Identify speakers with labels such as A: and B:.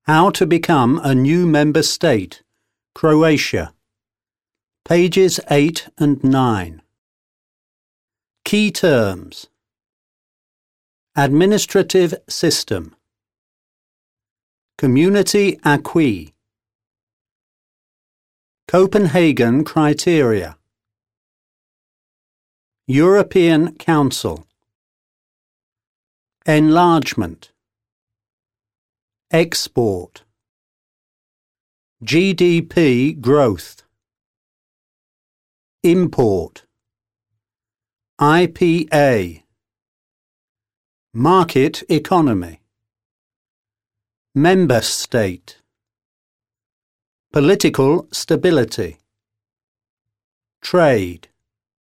A: How to become a new member state, Croatia. Pages 8 and 9. Key terms. Administrative system. Community acquis. Copenhagen criteria. European Council. Enlargement. Export. GDP growth. Import. IPA. Market economy. Member state. Political stability. Trade.